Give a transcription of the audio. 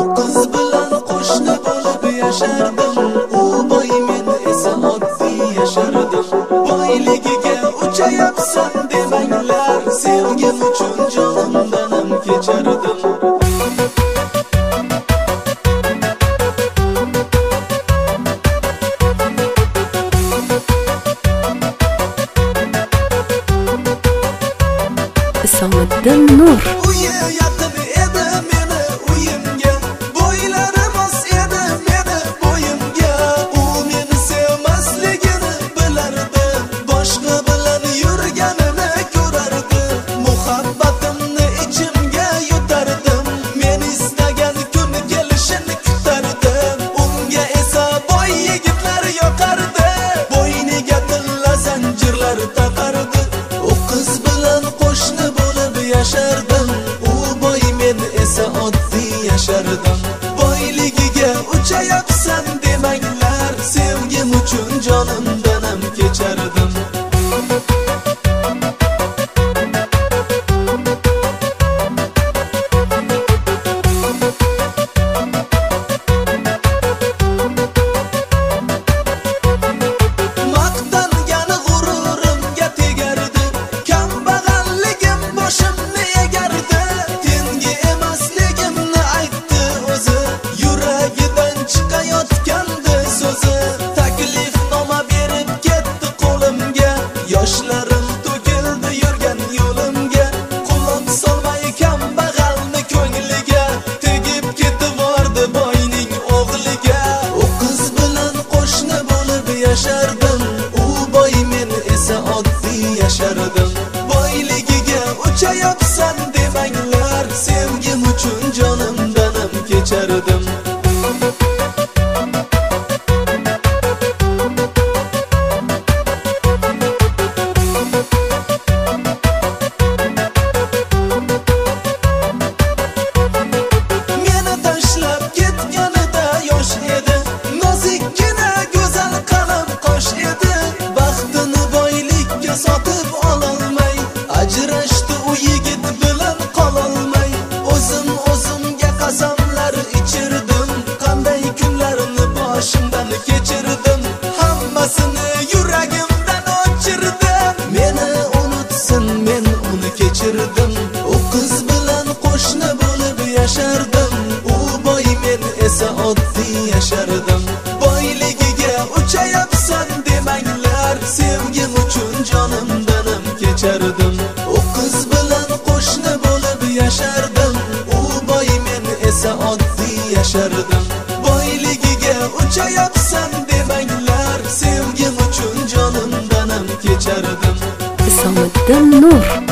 qiz bilan qo'shni bo'lib yashardim. U boy, men esa oddiy yashardim. Boyligiga uchayapsan demanglar, sevgim uchun jonimdan ham kechardim. Isomiddin Nur. Uyi yaqin edi meni uyimga, bo'ylari mos edi meni bo'yimga. U meni sevmasligini bilardi, boshqa bilan yurganini ko'rardi. Muhabbatimni ichimga yutardim, men istagan kun kelishini kutardim. Unga esa boy yigitlar yoqardi, bo'yniga tilla zanjirlar taqardi. U qiz bilan qo'shni yashardim. U boy, men esa oddiy yashardim. Boyligiga uchayapsan demanglar, sevgim uchun jonimdan ham kechardim. Maqtangani g'ururimga tegardi, kambag'alligim boshimni egardi. Tengi emasligimni aytdi o'zi, yuragidan chiqayotgandi so'zi. Taklifnoma berib ketdi qo'limga, yoshlarim to'kildi yurgan yo'limga. Quloq solmay kambag'alni ko'ngliga, tegib ketibordi boyning o'g'liga. U qiz bilan qo'shni bo'lib yashardim. U boy, men esa oddiy yashardim. Boyligiga uchayapsan demanglar, sevgim uchun jonimdan ham kechardim. Meni tashlab ketganida yosh edi, nozikkina go'zal qalam qosh edi. Baxtini boylikka sotib ololmay, ajrashdi u yigit bilan qololmay. O'zimga qasamlar ichirdim, qanday kunlarni boshimdan kechirdim. Hammasini yuragimdan o'chirdim, meni unutsin, men uni kechirdim. U qiz bilan qo'shni bo'lib yashardim. U boy, men esa oddiy yashardim. Boyligiga uchayapsan demanglar, sevgim uchun jonimdan ham kechardim. U qiz bilan qo'shni bo'lib yashardim. U boy, men esa oddiy yashardim. Boyligiga uchayapsan demanglar, sevgim uchun jonimdan ham kechardim. Isomiddin Nur.